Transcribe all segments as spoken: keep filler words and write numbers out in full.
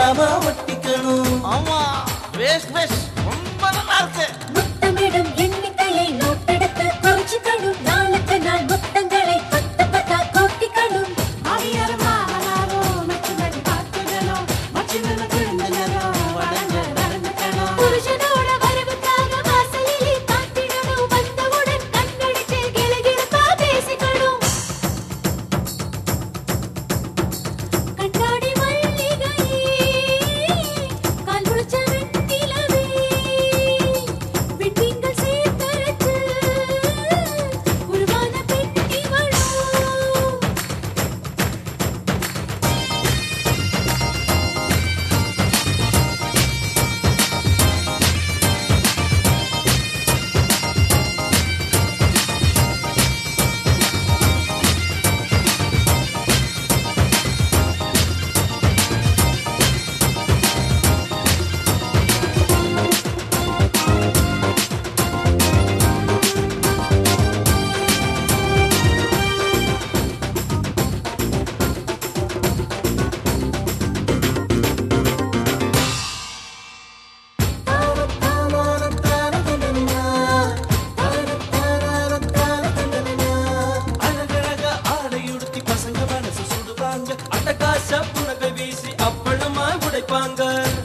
விடாம ஒட்டிக்கணும். ஆமா waste waste ரொம்ப நல்லா இருக்கு. முத்தமிடும் எண்ணிக்கையை நோட்டெடுத்து குறிச்சுக்கணும். நாளுக்கு நாள் முத்தங்களை பத்து பத்தா கூட்டிக்கணும். ஆவியாரமா அலாரோ மச்சுமடி பார்த்துடணும். மச்சுமன குழந்தைகளோ வளர்ந்து நடந்துக்கணும். புருஷனோட வரவுக்காக வாசலிலே காத்திடணும். வந்தவுடன் கண்ணடிச்சு கிளகிழப்பா பேசிக்கணும். கண்ணாடி மல்லிகையே கால் முளைச்ச வெண்ணிலவே விண்மீன்கள் சேர்த்தரைச்சு உருவான பெண் இவளோ. அழகழகா ஆடையுடுத்தி பசங்க மனசு சுடுவாங்க. அட்டகாச புனகை வீசி அப்பளமா உடைப்பாங்க.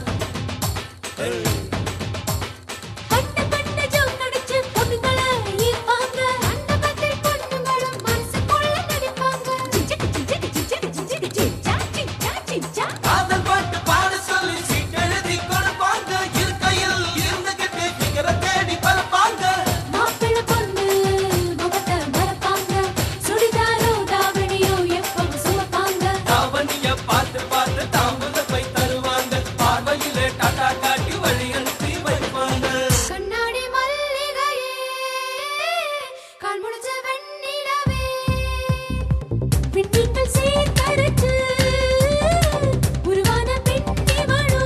பட்ட பட்ட ஜோக்கடிச்சு பொண்ணுங்களை ஈர்ப்பாங்க. அந்த பத்தில் பொண்ணுங்களும் மனசுக்குள்ள நடிப்பாங்க. சிச்சக்கு சிச்சக்கு சிச்சக்கு சிச்சக்கு சிச்சா சிச்சா சிச்சா. காதல் பாட்டு பாட சொல்லி சீட்டெழுதி கொடுப்பாங்க. இருக்கையில் இருந்துகிட்டு பிகர தேடி பறப்பாங்க. மாப்பிள்ளை பொண்ணு முகத்தை மறப்பாங்க. சுடிதாரோ தாவணியோ எப்பவும் சுமப்பாங்க. தாவணிய பார்த்து பார்த்து தாம்பூலப்பை தருவாங்க. பார்வையிலே டாடா காட்டி வழி அனுப்பி வைப்பாங்க. கண்ணாடி மல்லிகையே கால் முளைச்ச வெண்ணிலவே விண்மீன்கள் சேர்த்தரைச்சு உருவான பெண் இவளோ.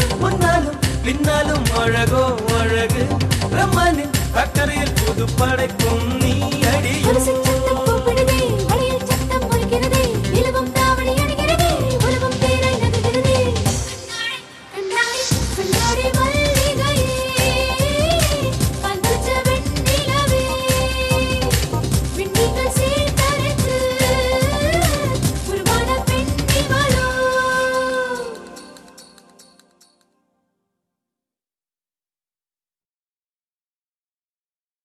முன்னாலும் பின்னாலும் அழகோ அழகு. பிரம்மனின் அக்கறையில் புது படைப்பு